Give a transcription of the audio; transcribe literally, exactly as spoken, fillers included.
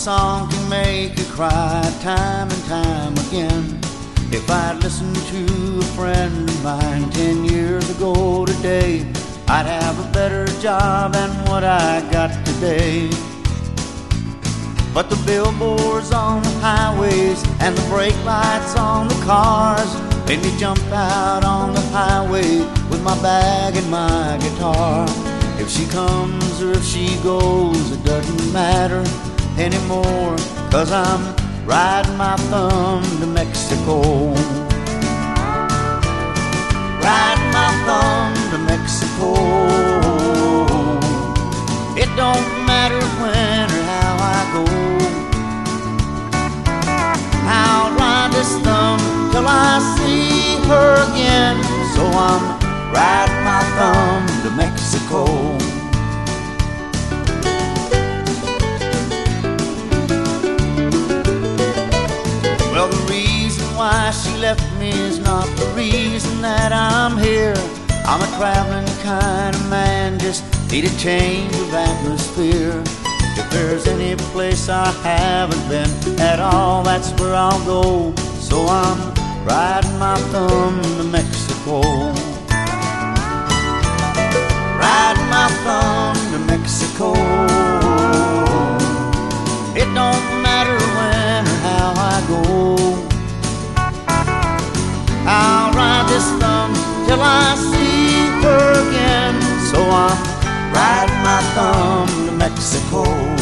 song can make you cry time and time again. If I'd listened to a friend of mine ten years ago today, I'd have a better job than what I got today. But the billboards on the highways and the brake lights on the cars made me jump out on the highway with my bag and my guitar. If she comes or if she goes, it doesn't matter anymore, 'cause I'm riding my thumb to Mexico. Riding my thumb to Mexico. It don't matter when or how I go, I'll ride this thumb till I see her again. So I'm riding my thumb to Mexico. Well, the reason why she left me is not the reason that I'm here. I'm a traveling kind of man, just need a change of atmosphere. If there's any place I haven't been at all, that's where I'll go. So I'm riding my thumb to Mexico. Riding my thumb to Mexico. It don't matter when or how I go, I'll ride this thumb till I see her again. So I'm riding my thumb to Mexico.